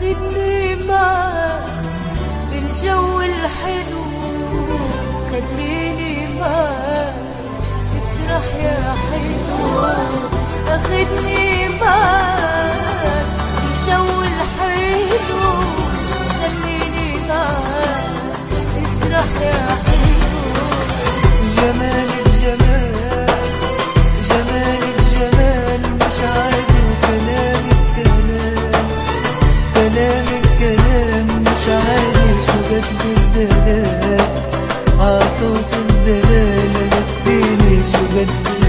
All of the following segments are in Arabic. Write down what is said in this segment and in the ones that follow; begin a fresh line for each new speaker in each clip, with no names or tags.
اخدني معاك بالجو الحلو، خليني معاك اسرح يا حلو. اخدني معاك بالجو الحلو، خليني معاك اسرح يا حلو.
جمالك جمال، جمالك جمال مش عادي، وكلامك كلام، كلامك كلام مش عادي. شو قد الدلال عصوت الدلال غفيني، شو قد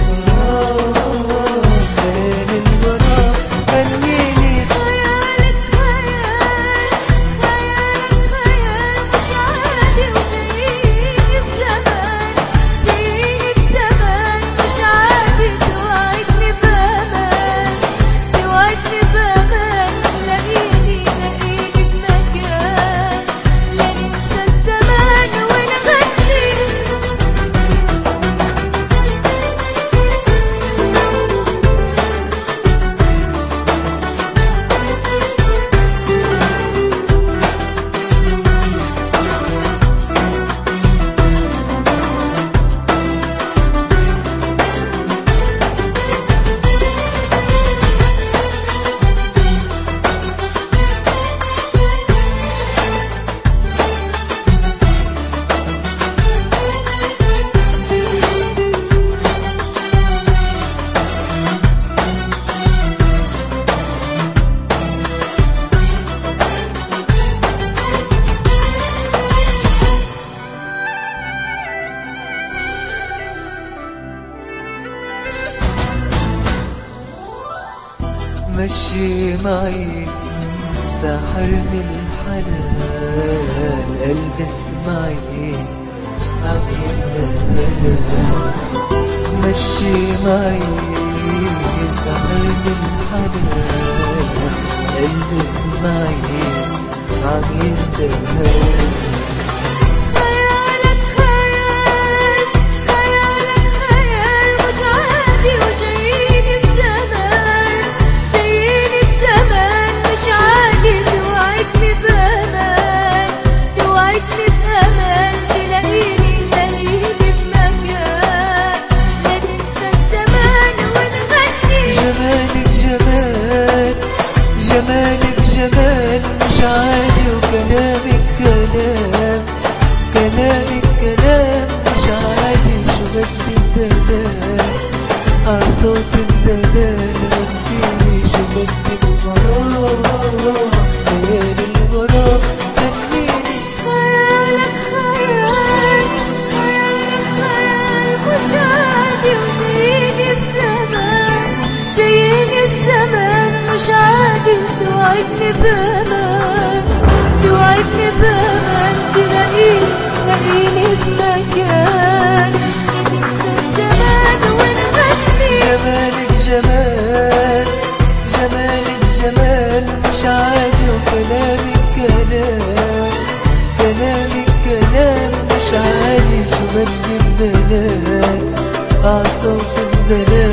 ليل الغرام خليني.
خيالك خيال، خيالك خيال مش عادي، وجاييني بزمان، جاييني بزمان مش عادي. توعدني بأمان، توعدني بأمان، لاقيني لاقيني بمكان لا ننسى الزمان ونغني.
مشي معي ساحرني الحنان، قلبي اسمعي عم يندهل. مشي معي ساحرني الحنان، قلبي اسمعي عم يندهل.
خيالك خيال، خيالك خيال مش عادي، وجاييني بزمان، جاييني بزمان مش عادي. توعدني بأمان، توعدني بأمان، تلاقيني تلاقيني بمكان لا ننسى الزمان ونغني.
جمالك جمال، جمالك جمال مش عادي، وكلامك كلام، كلامك كلام مش عادي. شو قد الدلال عصوت الدلال غنيني، شو قد الغرام ليل الغرام غنيني.
خيالك خيال، خيالك خيال مش عادي، وجاييني بزمان، جاييني بزمان مش عادي. توعدني بأمان، توعدني بأمان، تلاقيني لاقيني بمكان لا تنسى الزمان ونغني.
جمالك جمال، جمالك جمال مش عادي، وكلامك كلام، كلامك كلام مش عادي. شو بدي بدلال عصوت الدلال